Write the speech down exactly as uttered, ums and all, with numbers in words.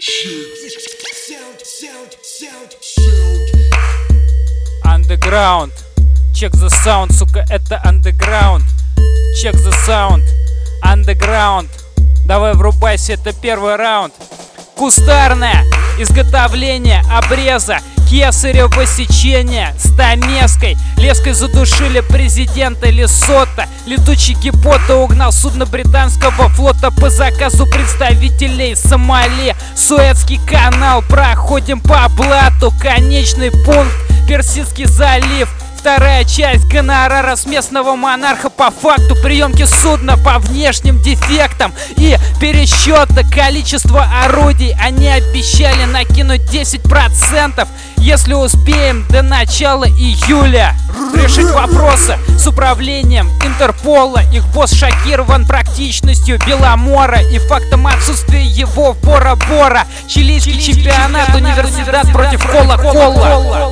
Underground. Check the sound, сука, это underground. Check the sound. Underground. Давай врубайся, это первый раунд. Кустарное изготовление обреза, кесарево сечение стамеской. Леской задушили президента Лесота. Летучий гипота угнал судно британского флота по заказу представителей Сомали. Суэцкий канал, проходим по блату. Конечный пункт Персидский залив. Вторая часть гонорара с местного монарха по факту приемки судна по внешним дефектам и пересчета количества орудий. Они обещали накинуть десять процентов, если успеем до начала июля решить вопросы с управлением Интерпола. Их босс шокирован практичностью Беломора и фактом отсутствия его в Бора-Бора. Чилийский чемпионат, университет против Кола-Кола.